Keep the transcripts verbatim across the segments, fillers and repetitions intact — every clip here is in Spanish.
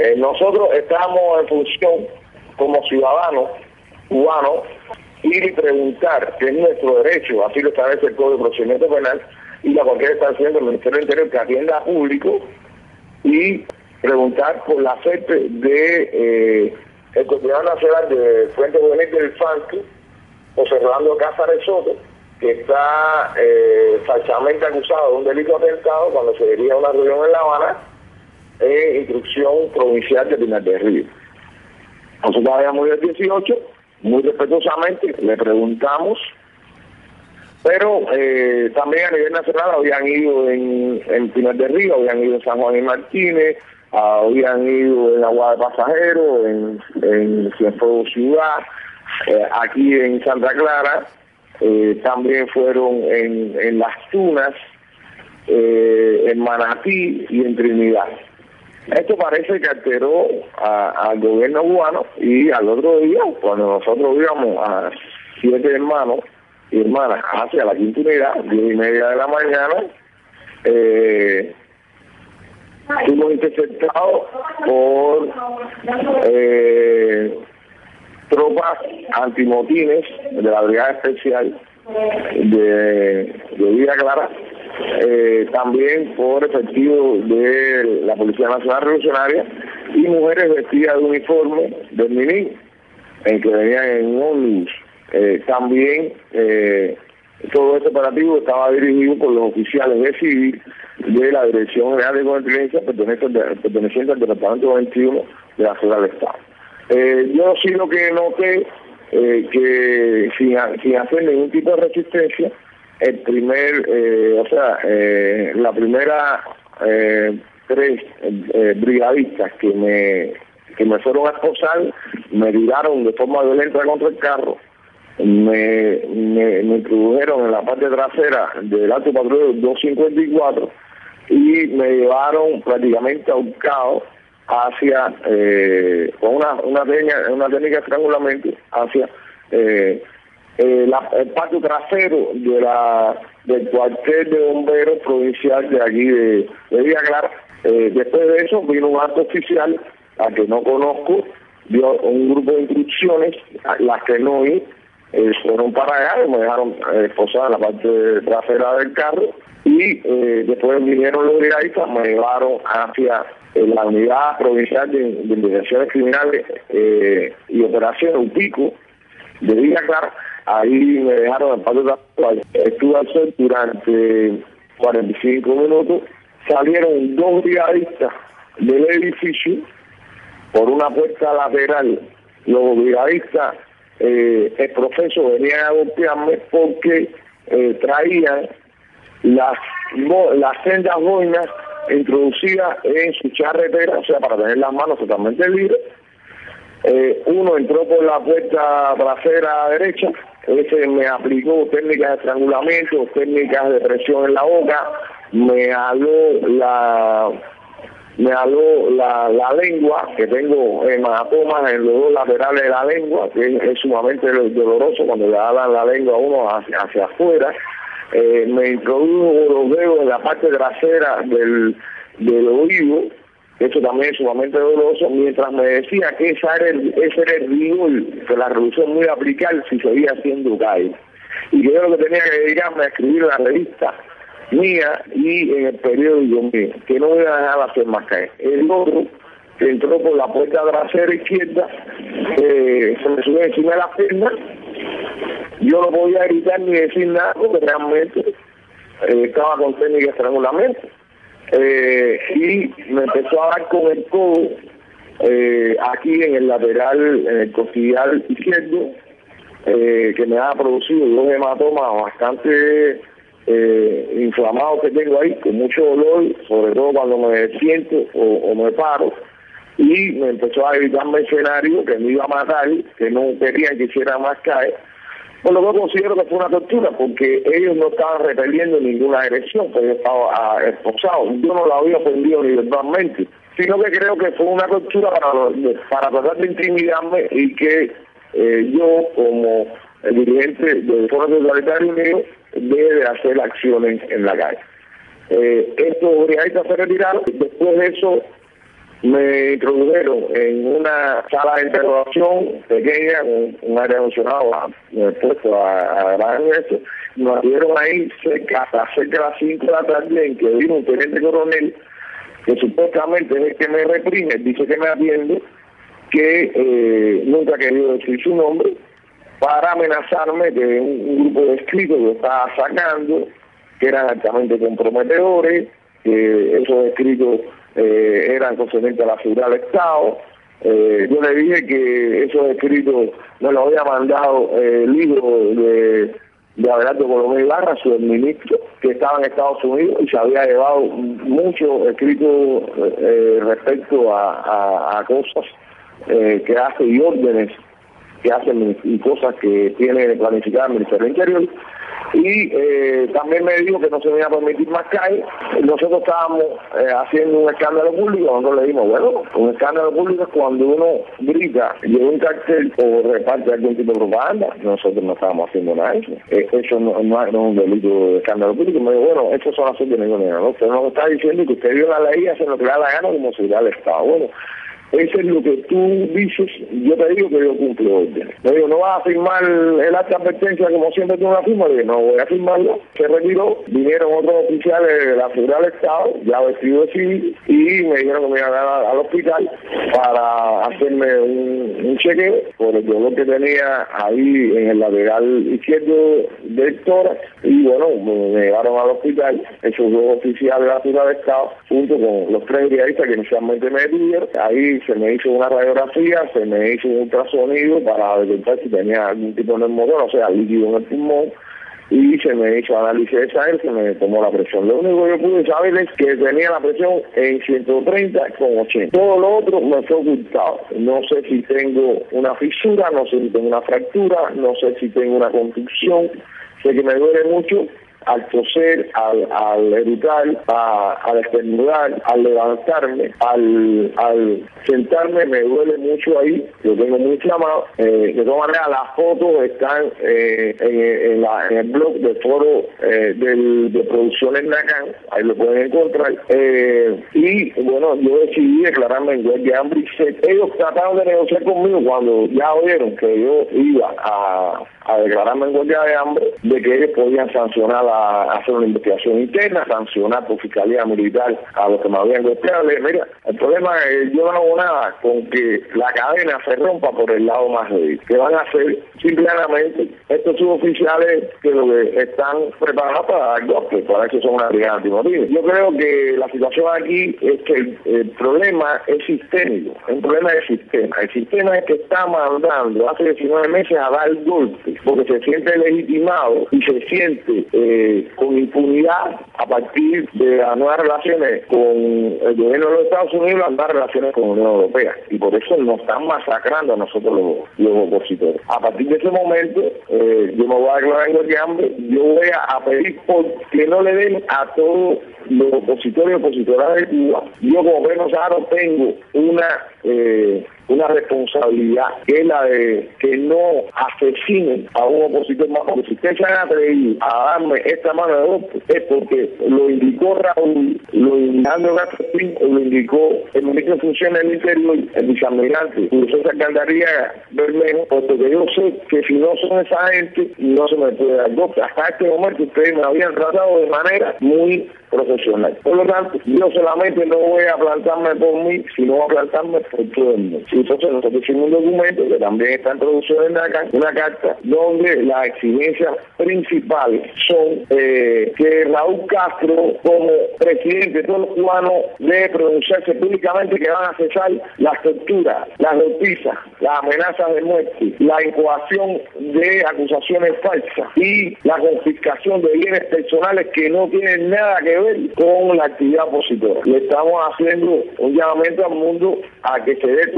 Eh, nosotros estamos en función, como ciudadanos cubanos, ir y preguntar, que es nuestro derecho, así lo establece el Código de Procedimiento Penal, y la cualquier estación del Ministerio del Interior que atienda a público, y preguntar por la suerte de eh, el Coordinador Nacional de Frente Juvenil del FANCI, José Rolando Cázares Soto, que está eh, falsamente acusado de un delito de atentado cuando se dirigía a una reunión en La Habana, en instrucción provincial de Pinar del Río. Nosotros habíamos ido el dieciocho, muy respetuosamente le preguntamos, pero eh, también a nivel nacional habían ido en, en Pinar del Río, habían ido en San Juan y Martínez, habían ido en Agua de Pasajeros, en, en Cienfuegos Ciudad, eh, aquí en Santa Clara, eh, también fueron en, en Las Tunas, eh, en Manatí y en Trinidad. Esto parece que alteró al gobierno cubano, y al otro día, cuando nosotros íbamos a siete hermanos y hermanas hacia la quinta unidad, diez y media de la mañana, eh, fuimos interceptados por eh, tropas antimotines de la Brigada Especial de, de Villa Clara, eh, también por efectivos de la Policía Nacional Revolucionaria y mujeres vestidas de uniforme del MININ, en que venían en un ómnibus. Eh, también eh, todo este operativo estaba dirigido por los oficiales de civil de la Dirección General de Contrainteligencia perteneciente al Departamento veintiuno de la Ciudad del Estado. Eh, yo sí lo que noté, eh, que sin, sin hacer ningún tipo de resistencia, el primer, eh, o sea, eh, la primera eh, tres eh, brigadistas que me que me fueron a esposar, me tiraron de forma violenta contra el carro, me, me, me introdujeron en la parte trasera del alto patrullero doscientos cincuenta y cuatro y me llevaron prácticamente ahorcado hacia, eh, con una, una, técnica, una técnica de estrangulamiento, hacia eh, eh, la, el patio trasero de la, del cuartel de bomberos provincial de aquí de, de Villa Clara. Eh, después de eso vino un acto oficial, a que no conozco, dio un grupo de instrucciones, las que no oí, eh, fueron para allá y me dejaron eh, esposar en la parte trasera del carro, y eh, después vinieron los brigadistas, me llevaron hacia eh, la unidad provincial de, de investigaciones criminales eh, y operaciones, un pico de Villa Clara. Ahí me dejaron en patio trasero, estuve al sol durante cuarenta y cinco minutos, salieron dos brigadistas del edificio por una puerta lateral. Los brigadistas, eh, el profesor venían a golpearme porque eh, traían las, las sendas boinas introducidas en su charretera, o sea, para tener las manos totalmente libres. Eh, uno entró por la puerta trasera derecha, ese me aplicó técnicas de estrangulamiento, técnicas de presión en la boca, me aló la me aló la, la lengua, que tengo hematomas en los dos laterales de la lengua, que es, es sumamente doloroso cuando le alan la lengua a uno hacia, hacia afuera. Eh, me introdujo los dedos en la parte trasera del, del oído, eso también es sumamente doloroso, mientras me decía que esa era el, ese era el rigor, que la reducción muy aplicar si seguía haciendo caer. Y que yo lo que tenía que dedicarme a escribir la revista mía y en el periódico mío, que no me iba a dejar hacer más caer. El otro, que entró por la puerta trasera izquierda, eh, se me subió encima de las piernas, yo no podía gritar ni decir nada, porque realmente eh, estaba con técnica de estrangulamiento. Eh, y me empezó a dar con el codo eh, aquí en el lateral, en el costillar izquierdo, eh, que me ha producido dos hematomas bastante eh, inflamados que tengo ahí, con mucho dolor, sobre todo cuando me siento o, o me paro, y me empezó a gritar mercenario que me iba a matar, que no querían que hiciera más caer. Por lo que considero que fue una tortura, porque ellos no estaban repeliendo ninguna agresión, porque yo estaba uh, esposado. Yo no la había ofendido ni verbalmente, sino que creo que fue una tortura para, para tratar de intimidarme, y que eh, yo, como el dirigente del Foro Totalitario Unido, debe de hacer acciones en la calle. Eh, estos brigadistas se retiraron. Después de eso, Me introdujeron en una sala de interrogación pequeña, con un aire acondicionado puesto a, a gran eso. Nos dieron ahí cerca, hasta cerca de las cinco de la tarde, en que vino un teniente coronel, que supuestamente es el que me reprime, dice que me atiende, que eh, nunca ha querido decir su nombre, para amenazarme de un, un grupo de escritos que estaba sacando, que eran altamente comprometedores, que esos escritos eh, eran concernientes a la seguridad del Estado. Eh, yo le dije que esos escritos me los había mandado eh, el hijo de, de Abelardo Colomé Ibarra, su ministro, que estaba en Estados Unidos y se había llevado muchos escritos eh, respecto a, a, a cosas eh, que hace y órdenes que hacen y cosas que tiene planificada el Ministerio del Interior. Y eh, también me dijo que no se me iba a permitir más calle. Nosotros estábamos eh, haciendo un escándalo público. Nosotros le dijimos, bueno, un escándalo público es cuando uno grita, lleva un cartel o reparte algún tipo de propaganda. Nosotros no estábamos haciendo nada de eso. Eh, eso no, no, es un delito de escándalo público. Me dijo, bueno, eso son las órdenes, ¿no? Usted no está diciendo que usted vio la ley y hace lo que le da la gana como seguridad del Estado. Bueno, eso es lo que tú dices, yo te digo que yo cumplo órdenes. Me digo, ¿no vas a firmar el acta de advertencia como siempre tú la firmas? Le dije, no voy a firmarlo. Se retiró, vinieron otros oficiales de la seguridad del Estado, ya vestidos de civil, y me dijeron que me iban a dar al hospital para hacerme un, un chequeo por el dolor que tenía ahí en el lateral izquierdo del tórax. Y bueno, me llevaron al hospital, esos dos oficiales de la seguridad del Estado, junto con los tres brigadistas que inicialmente me detuvieron. Ahí se me hizo una radiografía, se me hizo un ultrasonido para detectar si tenía algún tipo de neumonía, o sea, líquido en el pulmón, y se me hizo análisis de sangre, se me tomó la presión. Lo único que yo pude saber es que tenía la presión en ciento treinta con ochenta. Todo lo otro me fue ocultado. No sé si tengo una fisura, no sé si tengo una fractura, no sé si tengo una contusión. Sé que me duele mucho al toser, al, al erutar, a, al estornudar, al levantarme, al, al sentarme, me duele mucho ahí, lo tengo muy inflamado. Eh, de todas maneras, las fotos están eh, en, en, la, en el blog del foro eh, del, de Producciones Nacan, ahí lo pueden encontrar. Eh, y bueno, yo decidí declararme en huelga de hambre. Ellos trataron de negociar conmigo cuando ya oyeron que yo iba a, a declararme en huelga de hambre, de que ellos podían sancionar a hacer una investigación interna, sancionar por fiscalía militar a los que me habían golpeado. Mira, el problema es que yo no hago nada con que la cadena se rompa por el lado más débil. ¿Qué van a hacer? Simplemente estos suboficiales que lo que están preparados para dar golpes, para eso son una brigada antimotín. Yo creo que la situación aquí es que el, el problema es sistémico, el problema es el sistema. El sistema es que está mandando hace diecinueve meses a dar golpes, porque se siente legitimado y se siente eh, con impunidad a partir de las nuevas relaciones con el gobierno de los Estados Unidos, las nuevas relaciones con la Unión Europea. Y por eso nos están masacrando a nosotros los, los opositores. A partir de ese momento, eh, yo me voy a declarar en huelga de hambre, yo voy a, a pedir por que no le den a todos los opositores y opositoras de Cuba. Yo como Pedro Sahara tengo una eh, una responsabilidad, que es la de que no asesinen a un opositor más, porque si ustedes se han atrevido a darme esta mano de golpe, es porque lo indicó Raúl, lo indicó Gaspín, lo indicó el ministro de Funciones del Interior, el vicealmirante, y usted se encantaría Bermejo, puesto que yo sé que si no son esa gente, no se me puede dar golpe. Hasta este momento ustedes me habían tratado de manera muy profesional. Por lo tanto, yo solamente no voy a plantarme por mí, sino voy a plantarme por todo el mundo. Entonces nosotros hicimos un documento que también está en producción en NACAN, una carta donde las exigencias principales son eh, que Raúl Castro, como presidente de todos los cubanos, debe pronunciarse públicamente que van a cesar las torturas, las golpizas, las amenazas de muerte, la incoación de acusaciones falsas y la confiscación de bienes personales que no tienen nada que ver con la actividad opositora. Le estamos haciendo un llamamiento al mundo a que se dé cuenta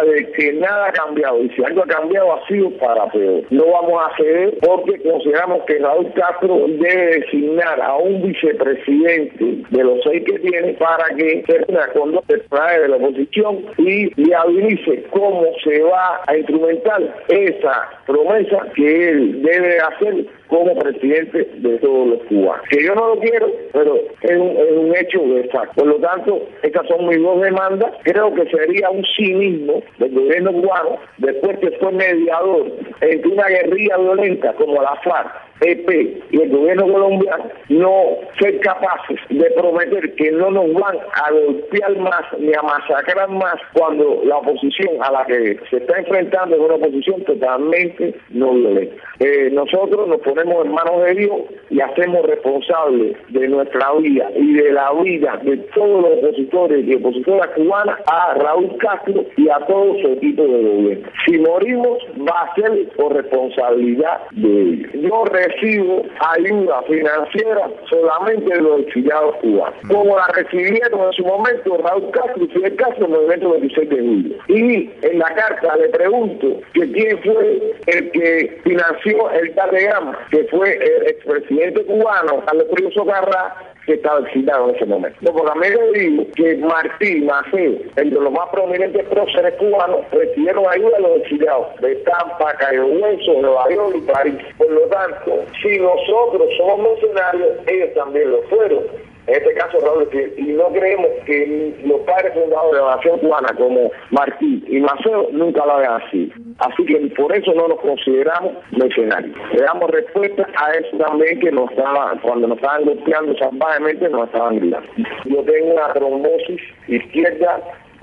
de que nada ha cambiado, y si algo ha cambiado ha sido para peor. No vamos a ceder porque consideramos que Raúl Castro debe designar a un vicepresidente de los seis que tiene para que se una con dos personajes de la oposición y viabilice cómo se va a instrumentar esa promesa que él debe hacer como presidente de todos los cubanos. Que yo no lo quiero, pero es un, es un hecho de facto. Por lo tanto, estas son mis dos demandas. Creo que sería un cinismo del gobierno cubano, después que fue mediador entre una guerrilla violenta como la FARC, E P y el gobierno colombiano, no ser capaces de prometer que no nos van a golpear más ni a masacrar más cuando la oposición a la que se está enfrentando es una oposición totalmente no violenta. Eh, nosotros nos ponemos en manos de Dios y hacemos responsables de nuestra vida y de la vida de todos los opositores y opositoras cubanas a Raúl Castro y a todo su equipo de gobierno. Si morimos, va a ser por responsabilidad de ellos. Yo recibo ayuda financiera solamente de los exiliados cubanos, como la recibieron en su momento Raúl Castro y Fidel Castro en el movimiento veintiséis de julio. Y en la carta le pregunto que quién fue el que financió el telegrama, que fue el expresidente cubano Carlos Frío Socarrá, que estaba exiliado en ese momento. No, por la media digo que Martí, Maceo, entre los más prominentes próceres cubanos, recibieron ayuda a los exiliados de Tampa, Cayo Hueso, Nueva York y París. Por lo tanto, si nosotros somos mercenarios, ellos también lo fueron. En este caso, Raúl, y no creemos que los padres fundadores de la nación cubana como Martí y Maceo nunca lo hagan así. Así que por eso no nos consideramos mercenarios. Le damos respuesta a eso también que nos estaban, cuando nos estaban golpeando salvajemente, nos estaban gritando. Yo tengo una trombosis izquierda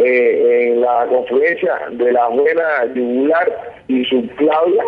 eh, en la confluencia de la vena yugular y subclavia,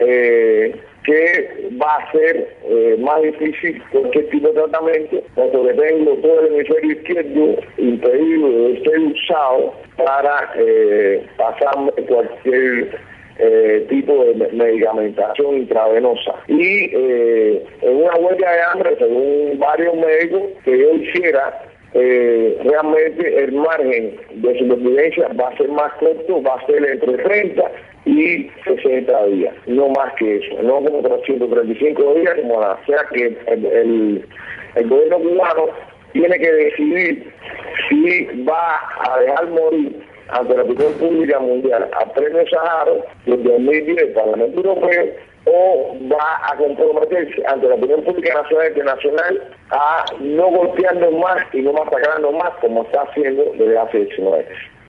eh, que va a ser eh, más difícil cualquier tipo de tratamiento, porque tengo todo el hemisferio izquierdo impedido de ser usado para eh, pasarme cualquier eh, tipo de medicamentación intravenosa. Y eh, en una huelga de hambre, según varios médicos, que yo hiciera, Eh, realmente el margen de supervivencia va a ser más corto, va a ser entre treinta y sesenta días, no más que eso, no como trescientos treinta y cinco días, como la, o sea que el, el, el gobierno cubano tiene que decidir si va a dejar morir ante la opinión pública mundial al premio Sájarov del dos mil diez del Parlamento Europeo, o va a comprometerse ante la opinión pública nacional e internacional a no golpearnos más y no masacrarnos más como está haciendo desde hace diecinueve años.